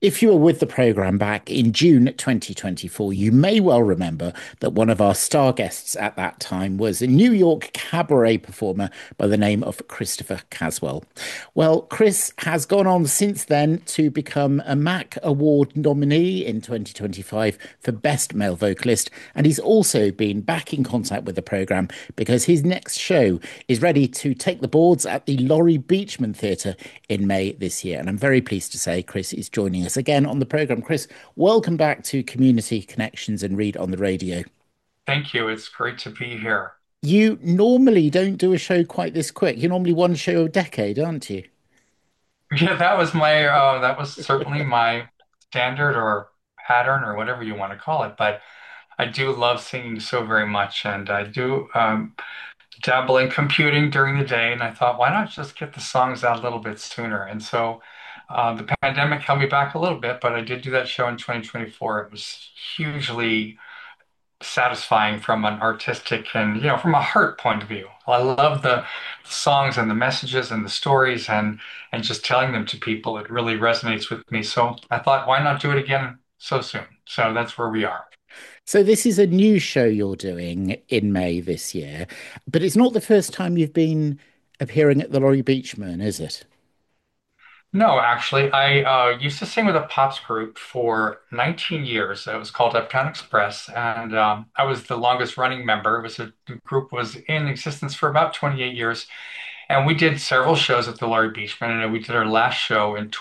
If you were with the programme back in June 2024, you may well remember that one of our star guests at that time was a New York cabaret performer by the name of Christopher Caswell. Well, Chris has gone on since then to become a MAC Award nominee in 2025 for Best Male Vocalist, and he's also been back in contact with the programme because his next show is ready to take the boards at the Laurie Beechman Theatre in May this year. And I'm very pleased to say Chris is joining us again on the programme. Chris, welcome back to Community Connections and Read on the Radio. Thank you. It's great to be here. You normally don't do a show quite this quick. You're normally one show a decade, aren't you? Yeah, that was certainly my standard or pattern or whatever you want to call it. But I do love singing so very much, and I do dabble in computing during the day. And I thought, why not just get the songs out a little bit sooner? And so the pandemic held me back a little bit, but I did do that show in 2024. It was hugely satisfying from an artistic and from a heart point of view. I love the songs and the messages and the stories and just telling them to people. It really resonates with me. So I thought, why not do it again so soon? So that's where we are. So this is a new show you're doing in May this year, but it's not the first time you've been appearing at the Laurie Beechman, is it? No, actually, I used to sing with a pops group for 19 years. It was called Uptown Express, and I was the longest running member. The group was in existence for about 28 years. And we did several shows at the Laurie Beachman, and we did our last show in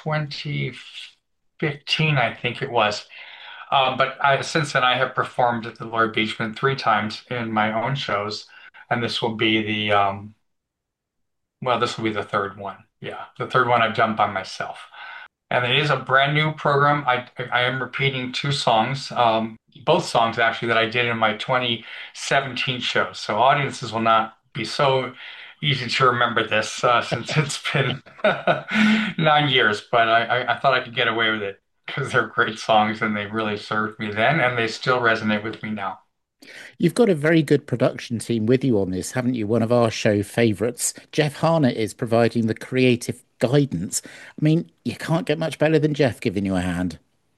2015, I think it was. Since then, I have performed at the Laurie Beachman three times in my own shows, and this will be the third one. Yeah, the third one I've done by myself. And it is a brand new program. I am repeating two songs, both songs actually that I did in my 2017 show. So audiences will not be so easy to remember this since it's been 9 years. But I thought I could get away with it because they're great songs and they really served me then, and they still resonate with me now. You've got a very good production team with you on this, haven't you? One of our show favourites, Jeff Harnett, is providing the creative guidance. I mean, you can't get much better than Jeff giving you a hand.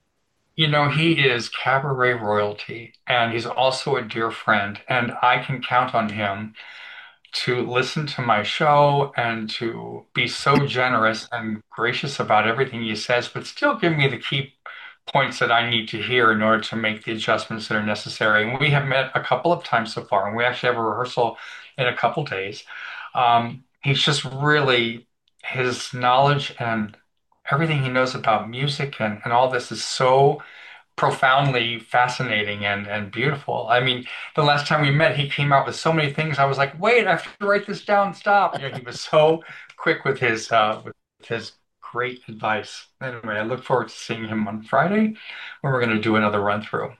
He is cabaret royalty, and he's also a dear friend, and I can count on him to listen to my show and to be so generous and gracious about everything he says, but still give me the key points that I need to hear in order to make the adjustments that are necessary. And we have met a couple of times so far, and we actually have a rehearsal in a couple days. He's just really, his knowledge and everything he knows about music and all this is so profoundly fascinating and beautiful. I mean, the last time we met, he came out with so many things. I was like, wait, I have to write this down. Stop. He was so quick with his great advice. Anyway, I look forward to seeing him on Friday when we're going to do another run through.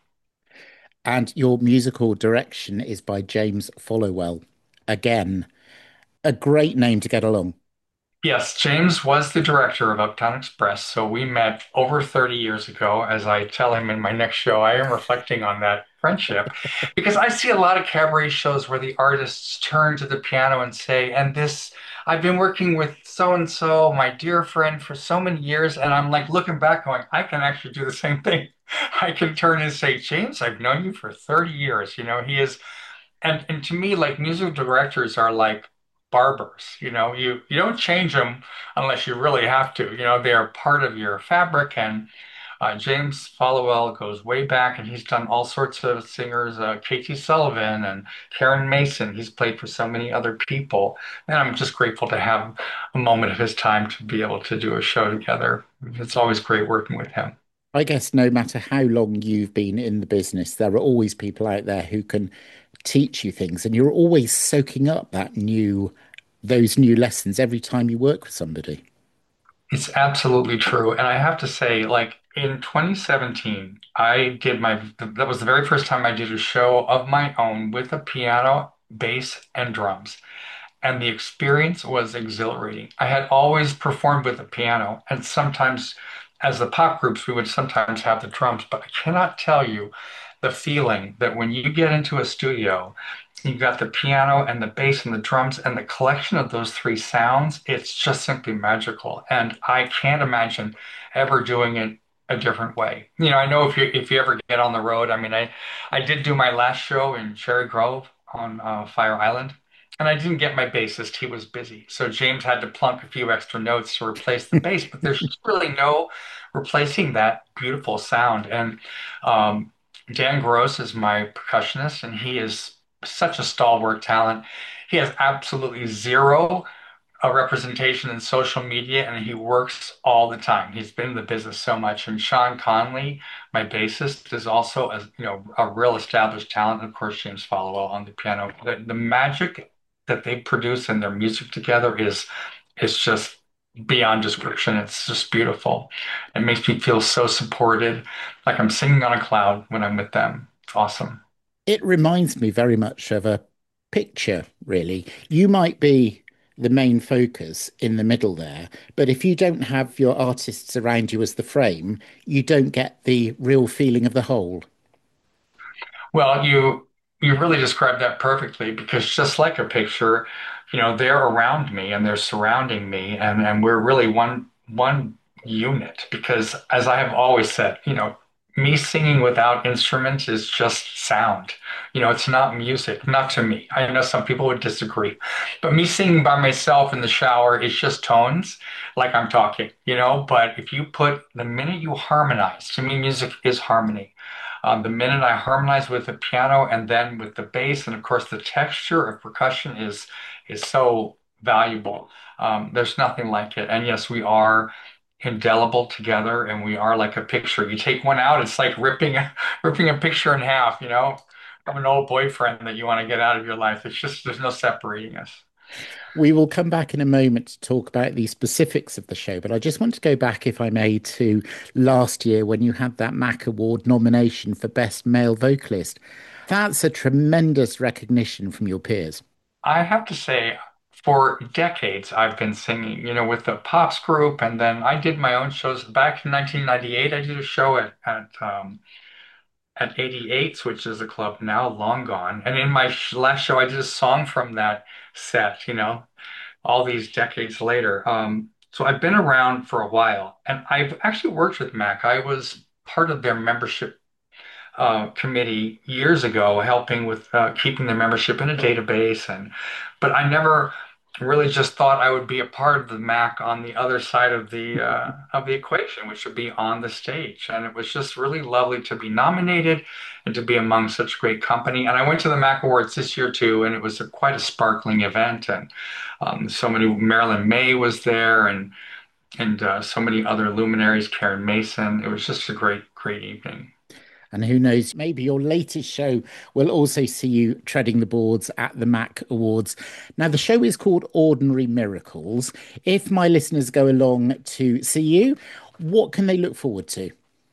And your musical direction is by James Followell. Again, a great name to get along. Yes, James was the director of Uptown Express, so we met over 30 years ago. As I tell him in my next show, I am reflecting on that friendship because I see a lot of cabaret shows where the artists turn to the piano and say, and this, I've been working with so and so, my dear friend, for so many years. And I'm like looking back, going, I can actually do the same thing. I can turn and say, James, I've known you for 30 years. He is and to me, like music directors are like barbers. You don't change them unless you really have to. They are part of your fabric. And James Followell goes way back, and he's done all sorts of singers, Katie Sullivan and Karen Mason. He's played for so many other people, and I'm just grateful to have a moment of his time to be able to do a show together. It's always great working with him. I guess no matter how long you've been in the business, there are always people out there who can teach you things, and you're always soaking up those new lessons every time you work with somebody. It's absolutely true. And I have to say, like in 2017, that was the very first time I did a show of my own with a piano, bass, and drums. And the experience was exhilarating. I had always performed with the piano, and sometimes, as the pop groups, we would sometimes have the drums. But I cannot tell you the feeling that when you get into a studio, you've got the piano and the bass and the drums and the collection of those three sounds, it's just simply magical. And I can't imagine ever doing it. a different way. I know if you ever get on the road, I mean, I did do my last show in Cherry Grove on Fire Island, and I didn't get my bassist. He was busy, so James had to plunk a few extra notes to replace the bass. But there's just really no replacing that beautiful sound. And um, Dan Gross is my percussionist, and he is such a stalwart talent. He has absolutely zero a representation in social media, and he works all the time. He's been in the business so much. And Sean Conley, my bassist, is also a real established talent. And of course, James Followell on the piano. The magic that they produce in their music together is just beyond description. It's just beautiful. It makes me feel so supported, like I'm singing on a cloud when I'm with them. It's awesome. It reminds me very much of a picture, really. You might be the main focus in the middle there, but if you don't have your artists around you as the frame, you don't get the real feeling of the whole. Well, you really described that perfectly because just like a picture, they're around me and they're surrounding me and we're really one unit because as I have always said, me singing without instruments is just sound. It's not music, not to me. I know some people would disagree, but me singing by myself in the shower is just tones like I'm talking, but if you put the minute you harmonize, to me music is harmony. The minute I harmonize with the piano and then with the bass, and of course the texture of percussion is so valuable. There's nothing like it. And yes, we are indelible together, and we are like a picture. You take one out, it's like ripping a picture in half. From an old boyfriend that you want to get out of your life. It's just there's no separating us. We will come back in a moment to talk about the specifics of the show, but I just want to go back, if I may, to last year when you had that MAC Award nomination for Best Male Vocalist. That's a tremendous recognition from your peers. I have to say, for decades, I've been singing, with the Pops group, and then I did my own shows. Back in 1998, I did a show at 88's, which is a club now long gone. And in my last show, I did a song from that set, all these decades later. So I've been around for a while, and I've actually worked with Mac. I was part of their membership committee years ago, helping with keeping the membership in a database, but I never really just thought I would be a part of the MAC on the other side of the equation, which would be on the stage. And it was just really lovely to be nominated and to be among such great company. And I went to the MAC Awards this year too, and it was quite a sparkling event. And so many Marilyn May was there, and so many other luminaries, Karen Mason. It was just a great evening. And who knows, maybe your latest show will also see you treading the boards at the MAC Awards. Now, the show is called Ordinary Miracles. If my listeners go along to see you, what can they look forward to?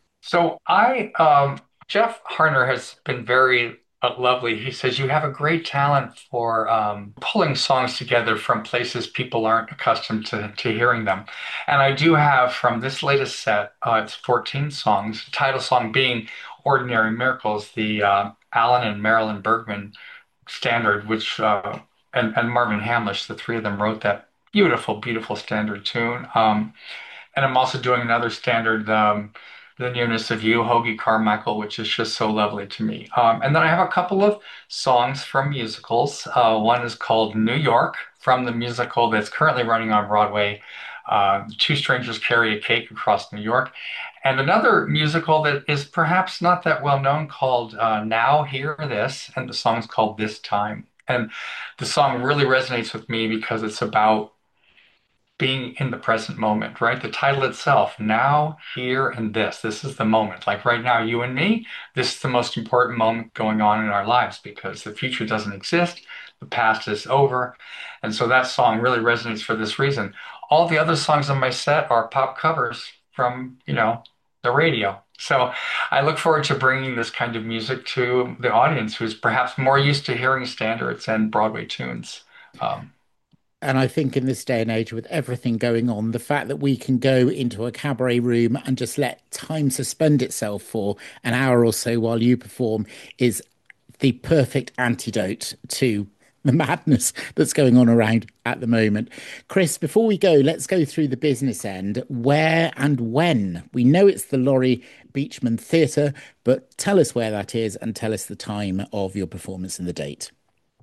Jeff Harner has been very lovely. He says you have a great talent for pulling songs together from places people aren't accustomed to hearing them. And I do have from this latest set, it's 14 songs, title song being Ordinary Miracles, the Alan and Marilyn Bergman standard, and Marvin Hamlish, the three of them wrote that beautiful standard tune. And I'm also doing another standard, The Nearness of You, Hoagie Carmichael, which is just so lovely to me. And then I have a couple of songs from musicals. One is called New York from the musical that's currently running on Broadway, Two Strangers Carry a Cake Across New York. And another musical that is perhaps not that well known called Now Hear This, and the song's called This Time. And the song really resonates with me because it's about being in the present moment, right? The title itself, now, here, and this. This is the moment. Like right now, you and me, this is the most important moment going on in our lives because the future doesn't exist, the past is over. And so that song really resonates for this reason. All the other songs on my set are pop covers from, the radio. So I look forward to bringing this kind of music to the audience who's perhaps more used to hearing standards and Broadway tunes. Um, And I think in this day and age, with everything going on, the fact that we can go into a cabaret room and just let time suspend itself for an hour or so while you perform is the perfect antidote to the madness that's going on around at the moment. Chris, before we go, let's go through the business end. Where and when? We know it's the Laurie Beechman Theatre, but tell us where that is and tell us the time of your performance and the date.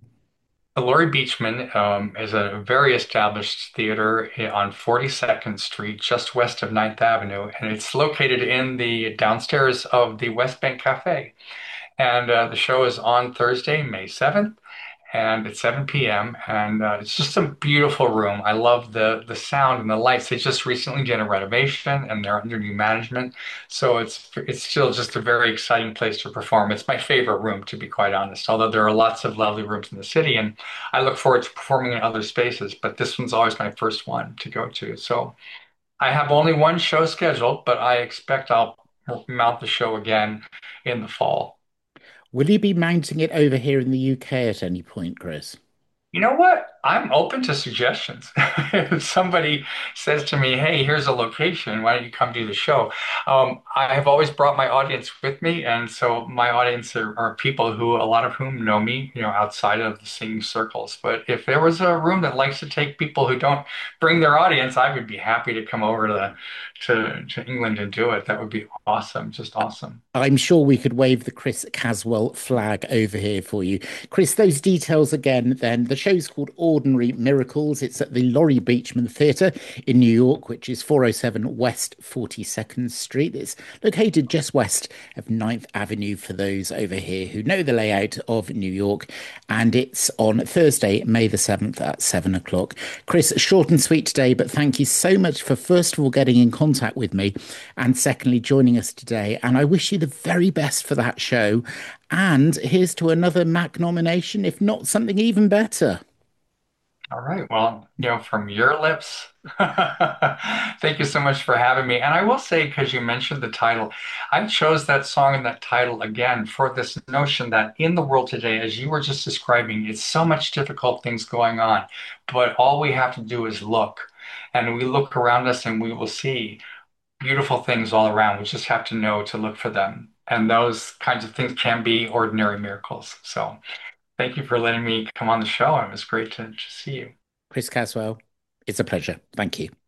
The Laurie Beechman is a very established theater on 42nd Street, just west of Ninth Avenue, and it's located in the downstairs of the West Bank Cafe. And the show is on Thursday, May 7th, and it's 7 p.m. And it's just a beautiful room. I love the sound and the lights. They just recently did a renovation and they're under new management. So it's still just a very exciting place to perform. It's my favorite room, to be quite honest, although there are lots of lovely rooms in the city and I look forward to performing in other spaces, but this one's always my first one to go to. So I have only one show scheduled, but I expect I'll mount the show again in the fall. Will you be mounting it over here in the UK at any point, Chris? You know what? I'm open to suggestions. If somebody says to me, "Hey, here's a location. Why don't you come do the show?" I have always brought my audience with me, and so my audience are people who, a lot of whom know me, outside of the singing circles. But if there was a room that likes to take people who don't bring their audience, I would be happy to come over to England and do it. That would be awesome, just awesome. I'm sure we could wave the Chris Caswell flag over here for you. Chris, those details again, then. The show's called Ordinary Miracles. It's at the Laurie Beechman Theatre in New York, which is 407 West 42nd Street. It's located just west of Ninth Avenue for those over here who know the layout of New York. And it's on Thursday, May the 7th at 7 o'clock. Chris, short and sweet today, but thank you so much for, first of all, getting in contact with me and secondly, joining us today. And I wish you the very best for that show. And here's to another Mac nomination, if not something even better. All right. Well, from your lips, thank you so much for having me. And I will say, because you mentioned the title, I chose that song and that title again for this notion that in the world today, as you were just describing, it's so much difficult things going on, but all we have to do is look. And we look around us and we will see beautiful things all around. We just have to know to look for them. And those kinds of things can be ordinary miracles. So thank you for letting me come on the show. It was great to see you. Chris Caswell, it's a pleasure. Thank you.